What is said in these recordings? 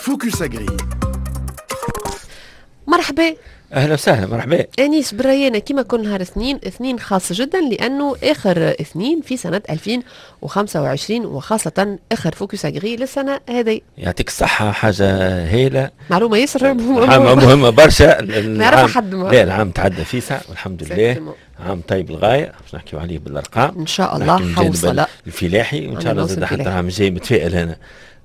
فوكس أجري. مرحبا، اهلا وسهلا، مرحبا. انيس بريانه كما كل نهار اثنين خاص جدا لانه اخر اثنين في سنه 2025 وخاصه اخر فوكس اجري للسنه هذه. يعطيك الصحه، حاجه هايله، معلومه ياسر مهمه برشا. نعرف حد لا، العام تعدى فيسع والحمد لله، عام طيب للغايه، باش نحكيو عليه بالارقام ان شاء الله. حوصله الفلاحي وان شاء الله زاد حتى العام الجاي متفائل انا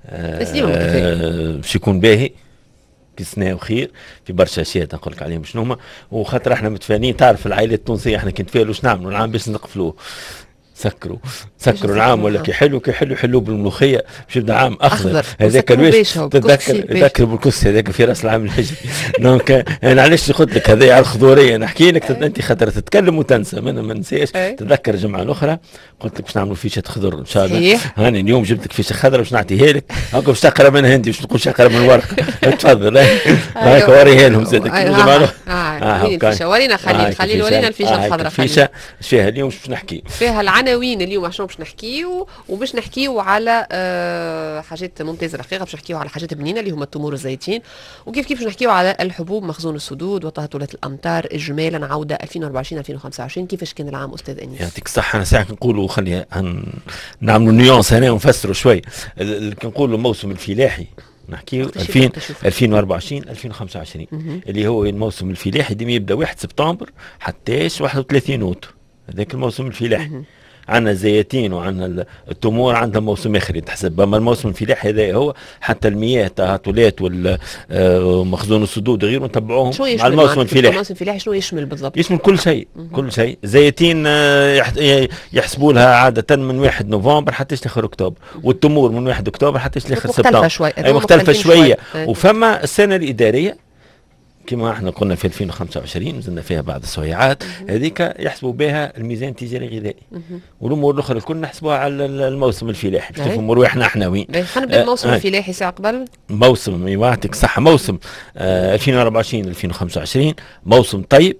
باش يكون باهي كسنا وخير في برشا اشياء نقول لك عليهم شنو هما، وخاطر احنا متفانين. تعرف العائلات التونسيه احنا كي نتفائلوا واش نعملوا العام باش نقفلوه، سكروا العام، ولا كي يحلوا بالملوخيه باش يبدا عام اخضر. هذاك الواش تذكر بالكس هذاك في راس العام الحجري. دونك انا علاش قلت لك هذه على الخضوريه نحكي لك، انت خاطر تتكلم وتنسى، ما ننساش. تذكر الجمعه الاخرى قلت لك باش نعملوا فيشه خضر ان شاء الله. هاني اليوم جبت لك فيشه خضراء باش نعطيها لك، هاكا باش تقرا منها انت، باش تقول اقرا من الورقه. تفضل هاك وريها لهم زادك الجمعه الاخرى. ورينا خليل ورينا الفيشه الخضراء. الفيشه فيها اليوم باش نحكي فيها العناوين اليوم شنو باش نحكيو، وباش نحكيو على حاجات ممتازه رقيقه، باش نحكيو على حاجات بنينه اللي هما التمور والزيتين، وكيف باش نحكيو على الحبوب، مخزون السدود وتهطلات الامطار اجمالا عوده 2024 2025. كيفاش كان العام استاذ انيس؟ يعطيك الصحه. انا ساعه نقولوا خلي نعملوا نيونس هنا ونفسروا شوي. كنقولوا الموسم الفلاحي نحكيو 2024 2025 اللي هو الموسم الفلاحي ديما يبدا 1 سبتمبر حتى 31 اوت. هذاك الموسم الفلاحي. عندنا الزيتين وعندنا التمور عندها موسم اخر يتحسب، اما الموسم الفلاحي هذا هو حتى المياه تهطلات ومخزون السدود غيره نتبعوهم مع الموسم الفلاحي. الموسم الفلاحي شنو يشمل بالضبط؟ يشمل كل شيء كل شيء. الزيتين يحسبوا لها عاده من 1 نوفمبر حتى لاخر اكتوبر، والتمور من 1 اكتوبر حتى لاخر سبتمبر. مختلفه شويه. وفما السنه الاداريه كما احنا قلنا في 2025 نزلنا فيها بعض الصويعات هذيك يحسبوا بها الميزان التجاري الغذائي، والامور الاخرى الكل نحسبوها على الموسم الفلاحي باش تفهموا رواحنا احنا وين. خلينا نبدا الموسم الفلاحي ساعه قبل. موسم يعطيك صحه، موسم 2024 2025 موسم طيب،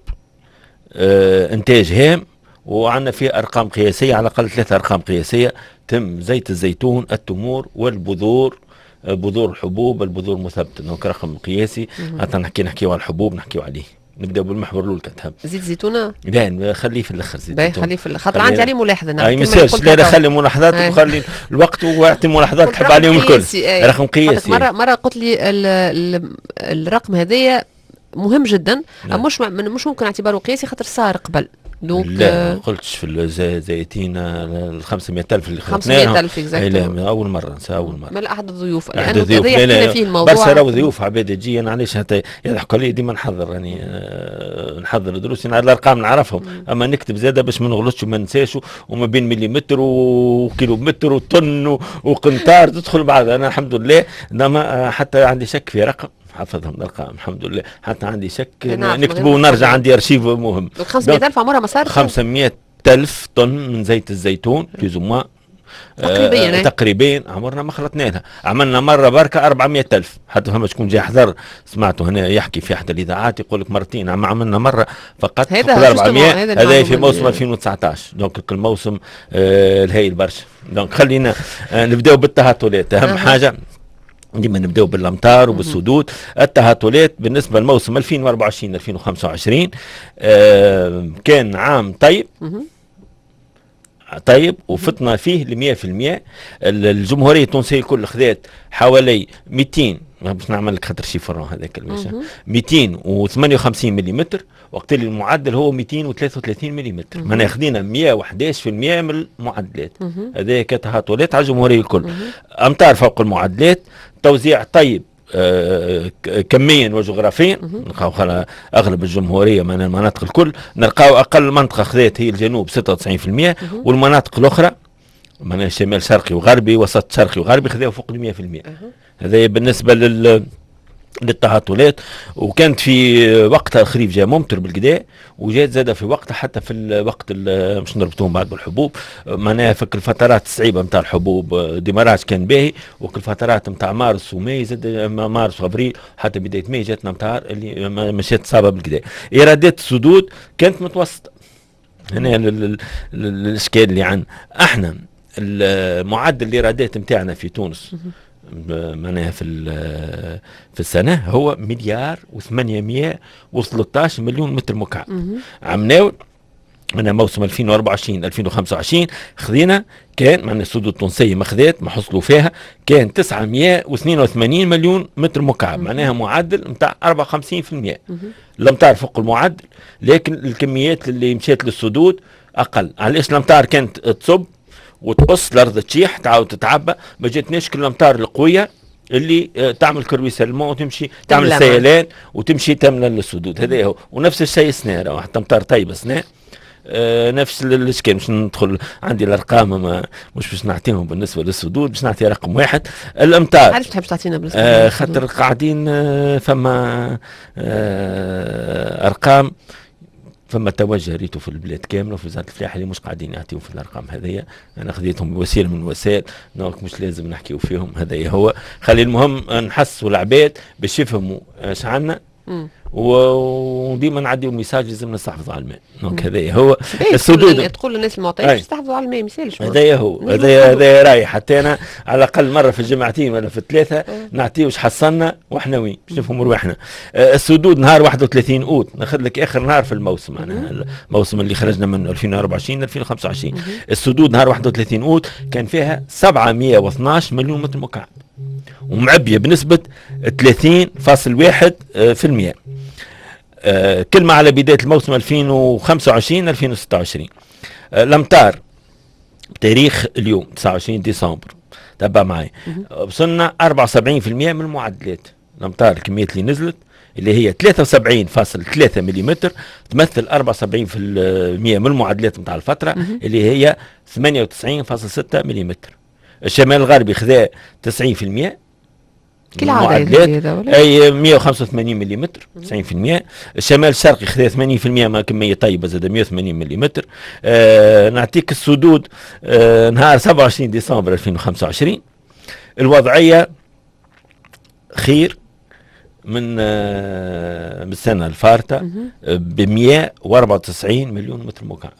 انتاج هام، وعندنا فيه ارقام قياسيه، على الاقل 3 ارقام قياسيه تم زيت الزيتون، التمور، والبذور، بذور الحبوب، البذور مثبته. دونك رقم قياسي. حتى نحكيو على الحبوب نحكيو عليه. نبداو بالمحور الاول كتهب. زيت الزيتونه؟ لا خليه في الاخر. زيت الزيتون خليه في الاخر، خاطر عندي عليه ملاحظه. لا خلي ملاحظات وخلي الوقت واعطي ملاحظات تحب عليهم الكل. رقم قياسي. مره قلت لي الرقم هذايا مهم جدا. مش ممكن اعتباره قياسي خاطر صار قبل. لا قلتش في الزيتين ال 500,000 اللي خلطناهم. 500,000 لا اول مره من احد الضيوف. لانه حكينا فيه الموضوع برشا راهو ضيوف عباد تجي. انا علاش حتى يضحكوا علي ديما نحضر، يعني نحضر دروسي على الارقام نعرفهم، اما نكتب زاده باش ما نغلطش وما ننساش، وما بين مليمتر وكيلومتر وطن وقنطار تدخل بعض. انا الحمد لله انما حتى عندي شك في رقم حفظهم الارقام الحمد لله، حتى عندي شك نكتبه ونرجع. عندي ارشيف مهم. 500,000 عمرها ما صارت. 500,000 طن من زيت الزيتون بلوزوما تقريبا عمرنا ما خلطنا لها. عملنا مره بركه 400,000. حتى فما شكون جاي حضر سمعته هنا يحكي في احدى الاذاعات يقول لك مرتين، عملنا مره فقط 400. هذا في موسم 2019. دونك الموسم الهايل برشا. دونك خلينا نبداو بالتهطلات. اهم حاجه ديما نبداو بالامطار وبالسدود. التهطلات بالنسبه لموسم 2024 2025 كان عام طيب وفتنا فيه ل 100%. الجمهوريه التونسيه الكل خذات حوالي 200 باش نعمل لك خاطر شيفرون هذاك الباشا 258 ملم، وقت اللي المعدل هو 233 ملم. معناها خذينا 111% من المعدلات. هذا كتهطلات على الجمهوريه الكل. امطار فوق المعدلات، توزيع طيب كميا وجغرافيا. نلقاو اغلب الجمهوريه من المناطق الكل، نلقاو اقل منطقه خذات هي الجنوب 96%، والمناطق الاخرى من الشمال شرقي وغربي وسط شرقي وغربي خذاو فوق 100%. هذا بالنسبه للتهطلات. وكانت في وقتها الخريف جاء ممطر بالكدا، وجات زاده في وقتها حتى في الوقت مش نربطوهم بعد بالحبوب. معناها فك الفترات الصعيبه نتاع الحبوب ديماراج كان باهي، وكل فترات نتاع مارس وماي زاد مارس وابريل حتى بدايه ماي جاتنا امطار اللي مشات صعبه بالكدا. ايرادات السدود كانت متوسطه. هنا الاشكال اللي عندنا احنا المعدل الايرادات نتاعنا في تونس معناها في السنه هو مليار و813 مليون متر مكعب. عمناول من موسم 2024 2025 خذينا كان معناها السدود التونسيه ما خذات ما حصلوا فيها كان 982 مليون متر مكعب، معناها معدل نتاع 54%. الامطار فوق المعدل، لكن الكميات اللي مشات للسدود اقل. علاش الامطار كانت تصب وتقص الارض تشيح تعاود تتعبى، ما جاتناش كل الامطار القويه اللي تعمل كرويسلمون وتمشي تعمل سيلان وتمشي تملى للسدود. هذا هو. ونفس الشيء سنة حتى امطار طيبه سنة نفس الاشكال. مش ندخل عندي الارقام مش باش نعطيهم بالنسبه للسدود، باش نعطي رقم واحد الامطار. علاش تحب تعطينا بالنسبه خاطر قاعدين فما ارقام، فما توجه ريتو في البلاد كامله وفي وزاره الفلاحه اللي مش قاعدين يعطيو في الارقام هذيا. انا خذيتهم بوسيله من الوسائل، دونك مش لازم نحكيو فيهم. هذايا هو. خلي المهم نحسوا العباد باش يفهموا اش عندنا، وديما نعديو الميساج لازم نستحفظوا على الماء. دونك هذايا هو السدود. تقول للناس المعطيات يستحفظوا على الماء، مثالش. هذايا هو. هذايا راي حتى انا على الاقل مره في الجمعتين ولا في الثلاثه نعطيو واش حصلنا واحنا وين باش نفهموا رواحنا. السدود نهار 31 اوت ناخذ لك اخر نهار في الموسم، معناها الموسم اللي خرجنا من 2024 2025. السدود نهار 31 اوت كان فيها 712 مليون متر مكعب ومعبيه بنسبه 30.1%. كلمة على بداية الموسم 2025-2026. الأمطار بتاريخ اليوم 29 ديسمبر تبع معي وصلنا 74% من المعدلات. الأمطار الكميات اللي نزلت اللي هي 73.3 ملم تمثل 74% من المعدلات متاع الفترة اللي هي 98.6 ملم. الشمال الغربي خذا 90% كالعادة، اي 185 ملم 90%. الشمال الشرقي خذا 80% ما كميه طيبه زاد 180 ملم. نعطيك السدود نهار 27 ديسمبر 2025 الوضعيه خير من السنه الفارطه ب 194 مليون متر مكعب،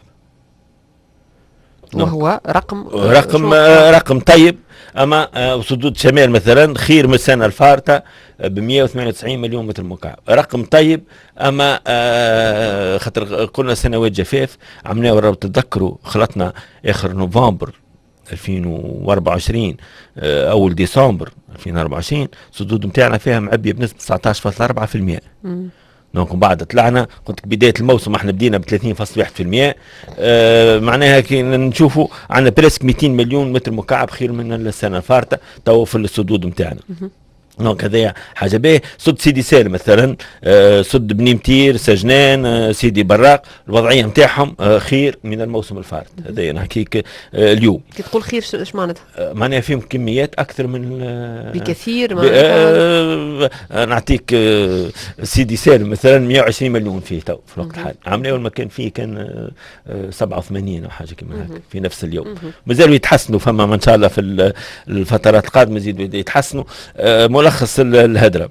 وهو رقم طيب. اما سدود شمال مثلا خير من السنه الفارطه ب 198 مليون متر مكعب، رقم طيب. اما خاطر قلنا سنوات جفاف عملناه، ورا تتذكروا خلطنا اخر نوفمبر 2024 اول ديسمبر 2024 سدود نتاعنا فيها معبيه بنسبه 19.4%. دونك بعد طلعنا قلت بدايه الموسم احنا بدينا ب 30.1%. معناها كي نشوفوا عندنا بريسك 200 مليون متر مكعب خير من السنه الفارطه تو في السدود نتاعنا. دونك هذايا حاجه باهيه. سد سيدي سالم مثلا، سد بني متير، سجنان، سيدي براق، الوضعيه نتاعهم خير من الموسم الفارط. هذايا نحكيك اليوم. كي تقول خير ايش معناتها؟ معناها فيهم كميات اكثر من بكثير. نعطيك سيدي سالم مثلا 120 مليون فيه تو في الوقت الحالي. عام اول ما كان فيه كان 87 او حاجه كما هكا في نفس اليوم. مازالوا يتحسنوا، فما ما ان شاء الله في الفترات القادمه يزيدوا يتحسنوا. ملخص الهدرة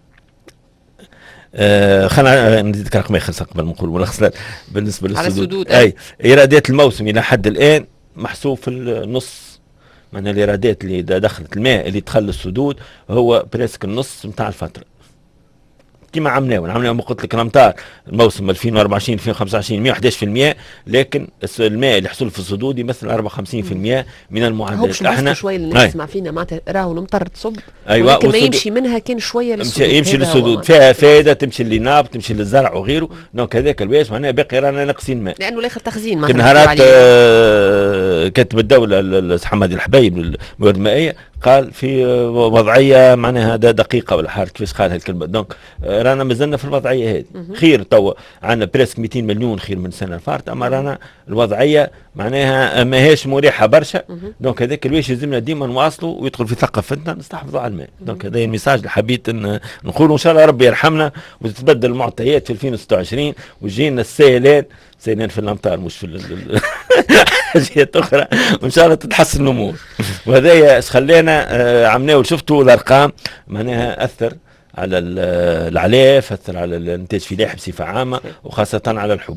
خلينا نزيدك رقم اخر قبل ما نقول ملخص بالنسبه للسدود. اي ايرادات الموسم الى حد الان محسوب في النص، معناها الايرادات اللي دخلت الماء اللي دخل السدود هو بريسك النص نتاع الفتره كما عملناه ما قلت لك الامطار الموسم 2024 2025 111%، لكن الماء اللي حصل في السدود يمثل 54% من المعدلات. احنا شويه اللي نسمع فينا معناتها راهو المطر تصب، ايوه، ولكن ما يمشي منها كان شويه للسدود، يمشي للسدود فيها فائده تمشي للناب تمشي للزرع وغيره. دونك هذاك الواش معناها باقي رانا ناقصين ماء لانه الاخر تخزين. نهارات كاتب الدوله حمادي الحبيب الموارد المائيه قال في وضعيه معناها دقيقه ولا حاجه كيفاش قال هالكلمه. دونك رانا مازلنا في الوضعيه هذه خير. توا عندنا بريسك 200 مليون خير من السنه الفارطه، اما رانا الوضعيه معناها ماهيش مريحه برشا. دونك هذاك الواش لازمنا ديما نواصلوا ويدخل في ثقافتنا نستحفظوا على الماء. دونك هذا الميساج اللي حبيت نقول، وان شاء الله ربي يرحمنا وتتبدل المعطيات في 2026 ويجينا السيلان في الامطار مش في حاجات اخرى، وان شاء الله تتحسن الامور. وهذا اش خلينا عملناه وشفتوا الارقام معناها اثر على العلاف، اثر على الانتاج الفلاحي بصفه عامه وخاصه على الحبوب.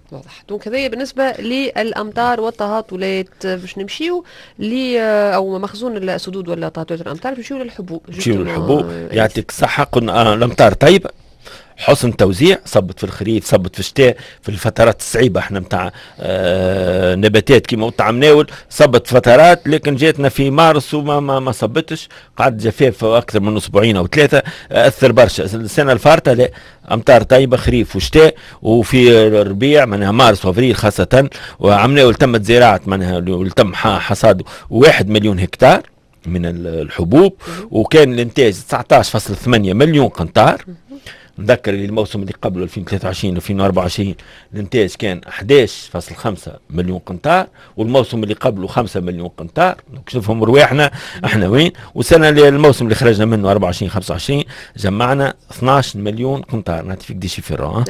واضح. دونك هذايا بالنسبه للامطار والتهاطلات. باش نمشيو ل او مخزون السدود ولا تهاطلات الامطار، نمشيو للحبوب. نمشيو للحبوب. يعطيك الصحه. قلنا الامطار طيبه، حسن توزيع، صبت في الخريف، صبت في الشتاء، في الفترات الصعيبه احنا نتاع نباتات كيما قلت مناول، صبت فترات، لكن جاتنا في مارس وما ما صبتش، قعد جفاف اكثر من اسبوعين او ثلاثه، اثر برشا. السنه الفارطه لا، امطار طيبه خريف وشتاء، وفي الربيع معناها مارس وافريل خاصه، وعمناول تمت زراعه معناها تم حصاده 1 مليون هكتار من الحبوب، وكان الانتاج 19.8 مليون قنطار. نذكر الموسم اللي قبله 2023 2024 الانتاج كان 11.5 مليون قنطار، والموسم اللي قبله 5 مليون قنطار. شوفهم رواحنا احنا وين. والسنه اللي الموسم اللي خرجنا منه 24 25 جمعنا 12 مليون قنطار. نعطيك دي شيفر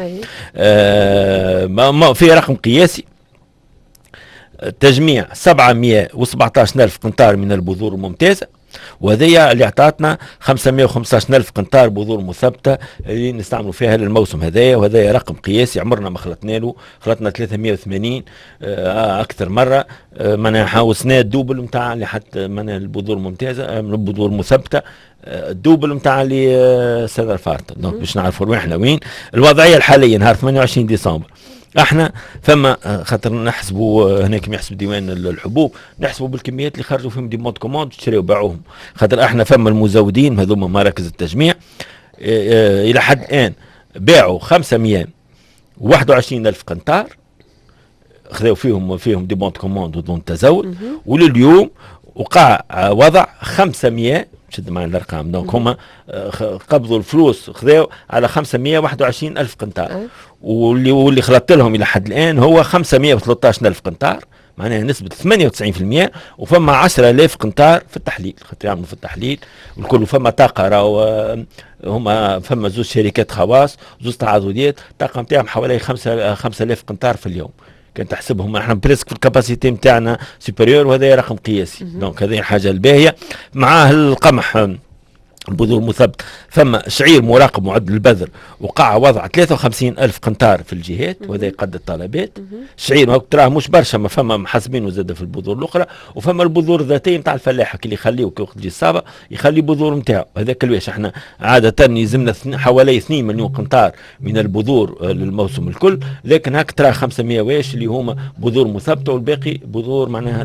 في رقم قياسي. تجميع 717 ألف قنطار من البذور الممتازة، وهذه اللي اعطتنا 515 ألف قنطار بذور مثبتة اللي نستعملوا فيها للموسم هذايا. وهذا رقم قياسي عمرنا ما خلطنا له، خلطنا 380 أكثر مرة. معناها حاوسنا الدوبل نتاع اللي حتى معناها البذور الممتازة من البذور المثبتة، الدوبل نتاع اللي السنة الفارطة. دونك باش نعرفوا احنا وين الوضعية الحالية نهار 28 ديسمبر. احنا فما خاطر نحسبوا هناك يحسب ديوان الحبوب، نحسبوا بالكميات اللي خرجوا فيهم دي مود كوموند شريوا باعوهم. خاطر احنا فما المزودين هذوما مراكز التجميع الى حد الان باعوا 521 الف قنطار، خذوا فيهم دي مود كوموند ودون تزود. ولليوم وقع وضع 500 شد معنا الارقام. دونك هما قبضوا الفلوس خذوا على 521 الف قنطار، واللي خلطت لهم الى حد الان هو 513 الف قنطار، معناها نسبة 98%. وفما 10,000 قنطار في التحليل، خاطر يعملوا في التحليل والكل. فما طاقة راهو هما فما زوج شركات خواص، زوج تعاضديات، الطاقة نتاعهم حوالي 5,000 قنطار في اليوم. كان تحسبهم احنا بريسك في الكاباسيتي نتاعنا سوبريور، وهذا رقم قياسي. دونك هذه الحاجة الباهية. معاه القمح البذور مثبت، فما شعير مراقب معدل البذر وقع وضع 53 ألف قنطار في الجهات، وهذا يقد الطلبات. شعير تراه مش برشا، ما فما محاسبين زاد في البذور الاخرى. وفما البذور الذاتيه نتاع الفلاحه اللي يخليو كي وقت تجي الصابه يخلي بذور نتاعو. هذاك الواش احنا عاده يلزمنا حوالي 2 مليون قنطار من البذور للموسم الكل، لكن هاك ترى 500 واش اللي هما بذور مثبته، والباقي بذور معناها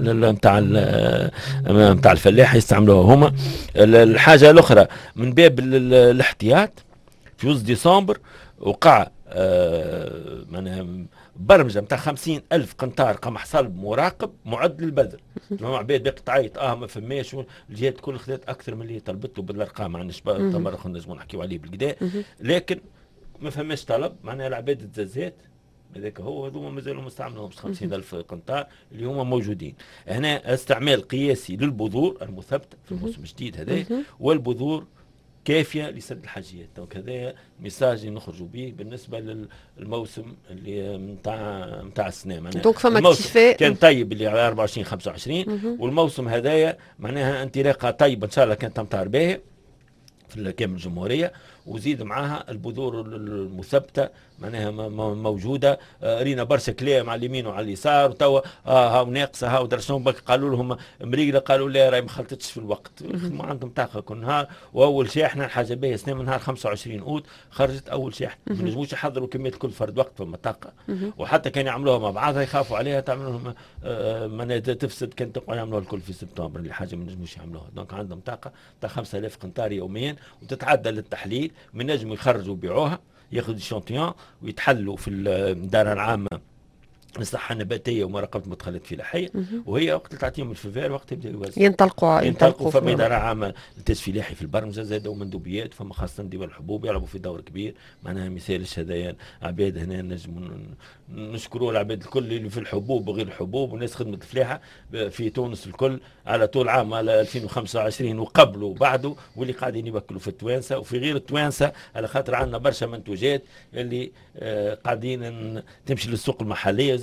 نتاع الفلاحه يستعملوها هما. الحاجه الاخرى من باب الاحتياط، في وسط ديسمبر وقع معناها برمجه نتاع 50 ألف قنطار قمح صلب مراقب معد للبذر. عباد باقي تعيط ما فماش، الجهات الكل خذت اكثر من اللي طلبته بالارقام. ما عندناش تمر نجموا نحكيو عليه بالكدا، لكن ما فماش طلب. معناها العباد التزازات هذاك هو هذوما مازالوا مستعملهم 50 ألف قنطار اللي هما موجودين هنا. استعمال قياسي للبذور المثبته في الموسم الجديد هذا، والبذور كافيه لسد الحاجيات. دونك هذا ميساج اللي نخرجوا به بالنسبه للموسم اللي نتاع السنه. دونك فما اكتفاء كان طيب اللي على 24 25 والموسم هذايا معناها انطلاقه طيبه ان شاء الله. كانت امطار باهيه في كامل الجمهوريه، وزيد معها البذور المثبته معناها موجوده. رينا برشا كلام على اليمين وعلى اليسار، وتوا هاو ناقصه هاو درشنو بك قالوا لهم مريقله، قالوا لا راهي ما خلطتش في الوقت. ما عندهم طاقه كل نهار. واول شاحنه الحاجه باهيه سنه من نهار 25 اوت خرجت اول شاحنه، ما نجموش يحضروا كميه الكل فرد وقت فما طاقه. وحتى كان يعملوها مع بعضها يخافوا عليها تعمل لهم معناها تفسد. كان تقعد يعملوها الكل في سبتمبر اللي حاجه ما نجموش يعملوها. دونك عندهم طاقه تاع 5000 قنطار يوميا، وتتعدى للتحليل. من نجم يخرجوا ويبيعوها، ياخذوا شونتيون ويتحلوا في الدار العامه الصحه النباتيه ومراقبه المدخلات الفلاحيه. وهي وقت تعطيهم الفيفير وقت يبدا يوزعوا ينطلقوا. فما اداره عامه انتاج فلاحي في البرمجه زادوا مندوبيات، فما خاصه ديوان الحبوب يلعبوا في دور كبير. معناها مثالش هذايا عباد هنا نجموا نشكروا العباد الكل اللي في الحبوب وغير الحبوب وناس خدمه الفلاحه في تونس الكل على طول عام على 2025 وقبله وبعده، واللي قاعدين يوكلوا في التوانسه وفي غير التوانسه، على خاطر عندنا برشا منتوجات اللي قاعدين تمشي للسوق المحليه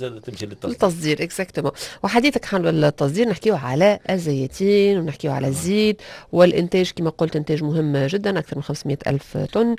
زاد تمشي للتصدير اكزاكتومون. وحديثك حول التصدير نحكيو على الزيتين ونحكيو على الزيت والانتاج كما قلت انتاج مهم جدا اكثر من 500 الف طن.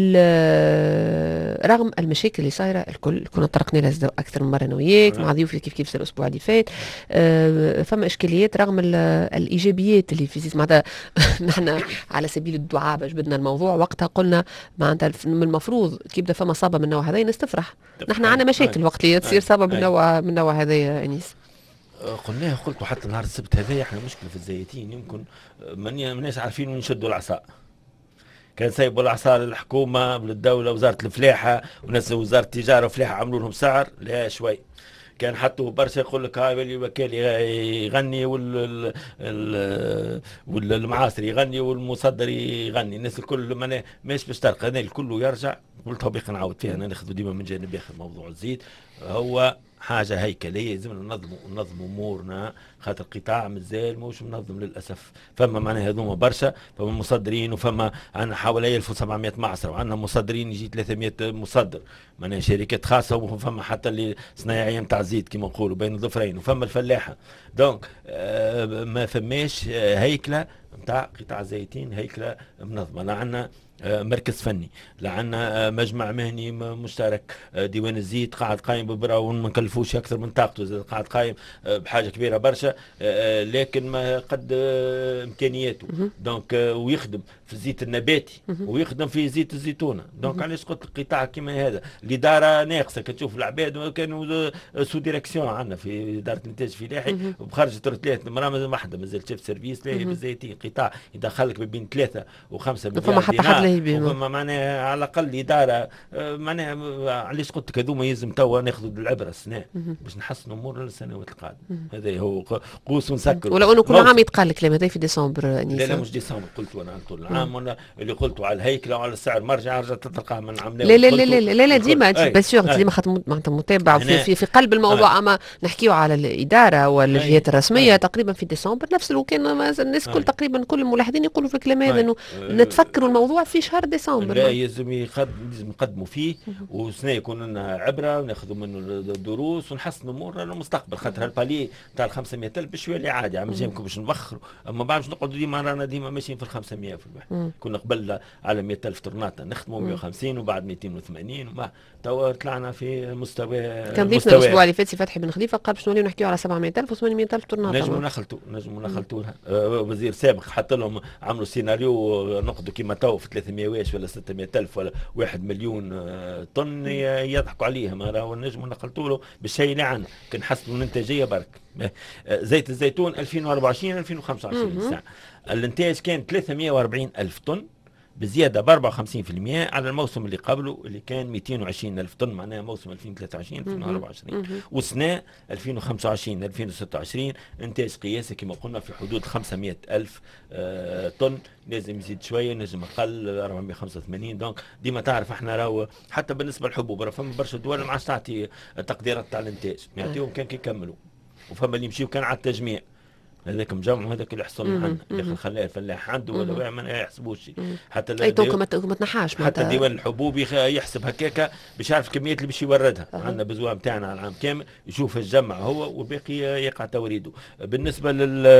رغم المشاكل اللي صايره الكل كنا طرقنا لها اكثر من مره انا وياك مع ضيوفي كيف الاسبوع اللي فات. فما اشكاليات رغم الايجابيات اللي في زيت معناتها نحن على سبيل الدعابه جبدنا الموضوع وقتها قلنا معناتها من المفروض كي يبدا فما صابه من النوع هذا نستفرح. نحن عندنا مشاكل وقت اللي تصير صابه من النوع هذا يا انيس. قلناها قلت حتى نهار السبت هذا احنا مشكله في الزيتين يمكن ماناش عارفين وين نشدوا العصا. كان سايبوا العصا للحكومه للدوله وزاره الفلاحه وناس وزاره التجاره والفلاحه عملوا لهم سعر لا شوي. كان حتى برشا يقول لك هاي الوكيل يغني والمعاصر يغني والمصدر يغني الناس الكل ماش باش تلقى هذا الكل يرجع. قلت باقي نعاود فيها انا ناخذ ديما من جانب اخر موضوع الزيت هو حاجه هيكليه لازمنا ننظموا امورنا خاطر القطاع مازال موش منظم للاسف. فما معناها هذوما برشا فما مصدرين وفما عندنا حوالي 1700 معصره وعندنا مصدرين يجي 300 مصدر معناها شركات خاصه وفما حتى اللي صنايعيه نتاع الزيت كما نقولوا بين الظفرين وفما الفلاحه. دونك ما فماش هيكله نتاع قطاع الزيتين هيكله منظمه. لا عندنا مركز فني لا عندنا مجمع مهني مشترك. ديوان الزيت قاعد قايم ببراء ما نكلفوش اكثر من طاقته قاعد قايم بحاجه كبيره برشا لكن ما قد امكانياته. دونك ويخدم في الزيت النباتي ويخدم في زيت الزيتونه. دونك علاش قلت القطاع كما هذا الاداره ناقصه. كتشوف العباد كانوا سو ديريكسيون عندنا في اداره الانتاج الفلاحي وبخرجت 3 مرة واحده مازال شيف سيرفيس لاهي بالزيتين قطاع يدخلك ما بين 3 و5 مليار دينار وفما معناها على الاقل اداره معناها علاش قلت لك هذوما يلزم توا ناخذوا العبره السنه باش نحسنوا امورنا للسنوات القادمه. هذا هو قوس ونسكر. ولو انه كل عام يتقال الكلام هذا في ديسمبر لا مش ديسمبر قلت وانا طول العام وانا اللي قلته على الهيكله وعلى السعر مرجع رجعت تلقاه من عام لا ديما باسيغ ديما خاطر معناتها متابع في قلب الموضوع. اما نحكيو على الاداره والجهات الرسميه تقريبا في ديسمبر نفس الوكان الناس كل تقريبا كل الملاحظين يقولوا في الكلام هذا انه نتفكروا الموضوع في شهر ديسمبر. لا لازم نقدموا فيه وسنة يكون لنا عبره وناخذوا منه الدروس ونحسنوا امورنا للمستقبل خاطر هالبالي تاع 500,000 باش يولي عادي عم جايكم باش نوخروا. اما بعد نقعدوا ديما رانا ديما ماشيين في ال 500 في الواحد. كنا قبل على 100,000 طرنات نخدموا 150 وبعد 280 وما توا طلعنا في مستوى. كان ضيفنا الاسبوع اللي فات سي فتحي بن خليفه قال باش نوليو نحكيو على 700,000 و800,000 طرنات. نجموا نخلطوا وزير سابق حط لهم عملوا سيناريو نقدوا كيما تو في 300 واش ولا 600,000 ولا 1 مليون طن يضحكوا عليهم. راهو نجموا نقلتوا له بالشيء اللي عندنا كنحسنوا الانتاجيه برك. زيت الزيتون 2024 2025 ساعه الانتاج كان 340,000 طن بزياده ب 54% على الموسم اللي قبله اللي كان 220,000 طن معناها موسم 2023 2024. وسنه 2025 2026 انتاج قياسي كما قلنا في حدود 500,000 طن. لازم يزيد شويه نجم اقل 485. دونك ديما تعرف احنا راهو حتى بالنسبه للحبوب راه فما برشا دول ما عادش تعطي تقديرات تاع الانتاج يعطيهم كان كيكملوا وفما اللي يمشيو كان على التجميع. هذاك مجمع هذاك اللي حصل عندنا اللي خلاه الفلاح عنده ولا ما يحسبوش حتى اي تو ما تنحاش حتى ديوان الحبوب يحسب هكاكا باش يعرف الكميات اللي باش يوردها. عندنا بزوام تاعنا على العام كامل يشوف الجمع هو والباقي يقع توريده. بالنسبه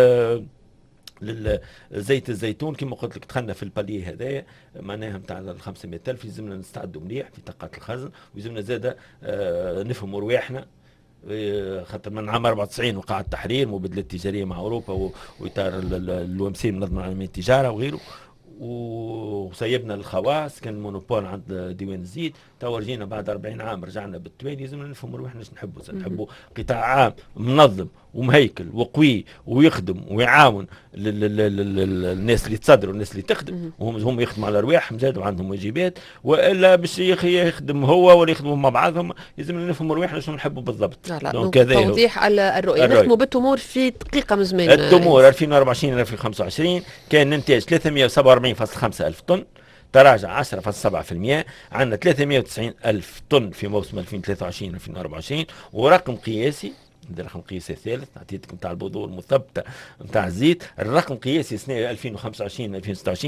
للزيت الزيتون كما قلت لك دخلنا في البالي هذايا معناها نتاع ال 500,000 يلزمنا نستعدوا مليح في طاقات الخزن ويلزمنا زاده نفهموا رواحنا خاطر من عام 94 وقع التحرير مبادله تجاريه مع اوروبا واطار الومسي منظمه العالميه للتجاره وغيره وسيبنا الخواص كان مونوبول عند ديوان الزيت. تو رجينا بعد 40 عام رجعنا بالتوالي لازمنا نفهموا روحنا ايش نحبوا قطاع عام منظم ومهيكل وقوي ويخدم ويعاون الناس اللي تصدروا والناس اللي تخدم وهم يخدموا على رواحهم زادوا عندهم واجبات والا باش يخدم هو ولا يخدموا مع بعضهم لازمنا نفهموا روحنا شنو نحبوا بالضبط. دونك توضيح الرؤيه نخدموا بالتمور في دقيقه من زمان. التمور 2024 2025 كان انتاج 347.5 الف طن تراجع 10.7%. عندنا 390,000 طن في موسم 2023 2024 ورقم قياسي هذا رقم قياسي الثالث عطيتك نتاع البذور المثبته نتاع الزيت. الرقم قياسي سنه 2025 2026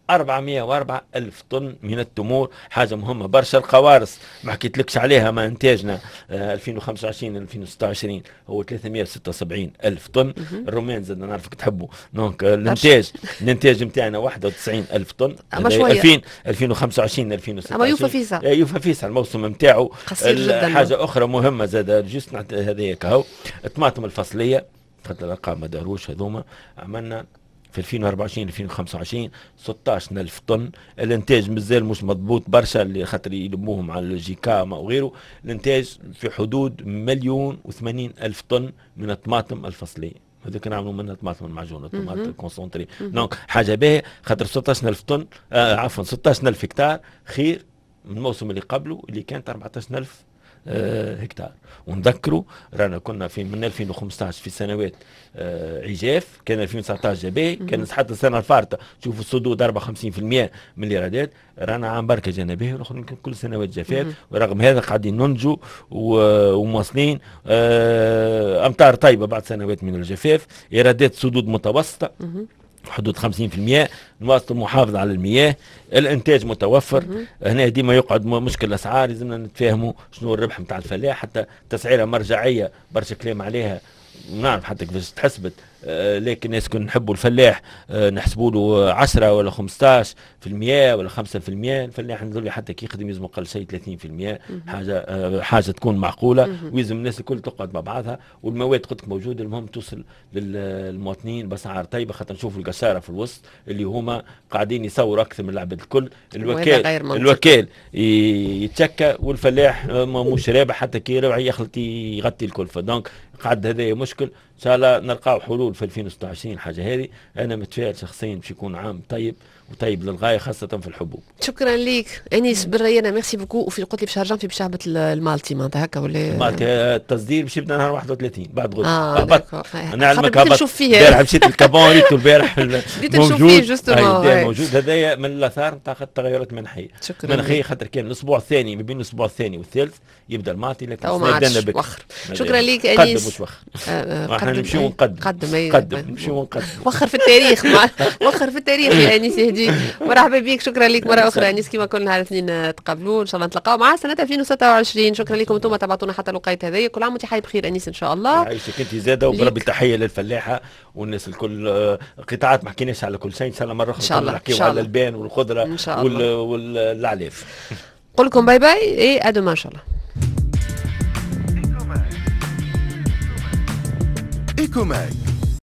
404 ألف طن من التمور، حاجة مهمة برشا. القوارص ما حكيتلكش عليها، ما إنتاجنا 2025 2026 هو 376 ألف طن. الرومان زاد نعرفك تحبوا، دونك الانتاج نتاعنا 91 ألف طن. أما شوية 2025 2026 أما يوفى فيسا، يوفى فيسا الموسم نتاعو قصير جدا. حاجة أخرى مهمة زاد جوست هذيك أهو الطماطم الفصلية، خاطر الأرقام ما داروش هذوما. عملنا في 2024 2025 16,000 طن. الانتاج مازال مش مضبوط برشا اللي خاطر يلموهم على الجيكاما وغيره. الانتاج في حدود 1,080,000 طن من الطماطم الفصليه، هذوك نعملوا منها طماطم المعجونه، طماطم الكونسونتري. دونك حاجه باهيه خاطر 16,000 طن عفوا 16,000 هكتار خير من الموسم اللي قبله اللي كانت 14,000 هكتار. ونذكروا رانا كنا في من 2015 في سنوات عجاف، كان 2019 جباهي، كان حتى السنه الفارطه شوفوا الصدود 54% من الايرادات. رانا عام بركه جنبيه والاخرين كل سنوات جفاف، ورغم هذا قاعدين ننجوا ومواصلين امطار طيبه بعد سنوات من الجفاف، ايرادات صدود متوسطه حدود 50%، نواصل المحافظة على المياه، الانتاج متوفر. هنا ديما يقعد مشكل الاسعار، لازمنا نتفاهموا شنو الربح نتاع الفلاح، حتى تسعيره مرجعيه برشا كلام عليها نعرف حتى كيفاش تحسبت، لكن الناس كنا نحبوا الفلاح نحسبوا له 10 ولا 15% ولا 5%. الفلاح نقول حتى كي يخدم يلزم اقل شيء 30%، حاجه تكون معقوله، ويلزم الناس الكل تقعد مع بعضها، والمواد قلت موجوده، المهم توصل للمواطنين باسعار طيبه، خاطر نشوفوا القشاره في الوسط اللي هما قاعدين يصوروا اكثر من العباد الكل. الوكال يتشكى والفلاح مش رابح، حتى كي ربح يخلط يغطي الكلفه. دونك قعد هذا مشكل. ان شاء الله نلقاو حلول في 2026 حاجه هذه. انا متفائل شخصيا باش يكون عام طيب وطيب للغايه خاصه في الحبوب. شكرا ليك انيس بالريانه، ميرسي بوكو. وفي قلت لي باش نرجع في بشعبه المالتي معناتها هكا ولا مالتي التصدير باش يبدا نهار 31 بعد غد. نعلمك نشوف فيه البارح مشيت الكابون ريتو البارح موجود هذايا من الاثار نتاع التغيرات المناخيه. خاطر كان الاسبوع الثاني ما بين الاسبوع الثاني والثالث يبدا المالتي، لكن وخر. شكرا ليك انيس. مش وخر احنا نمشيو ونقدم نمشيو ونقدم وخر في التاريخ وخر في التاريخ يا انيس يهديك. مرحبا بك، شكرا لك مره اخرى انيس، كما كل نهار اثنين تقابلوا ان شاء الله نتلاقاو مع سنه 2026. شكرا لكم انتم تبعتونا حتى الوقت هذايا. كل عام وانت حي بخير انيس ان شاء الله. يعيشك انت زاده، وبربي تحيه للفلاحه والناس الكل. قطاعات ما حكيناش على كل شيء، ان شاء الله مره اخرى نحكيو على البان والخضره والعلاف. نقول لكم باي باي اي ادوما ان شاء الله. إيكوماك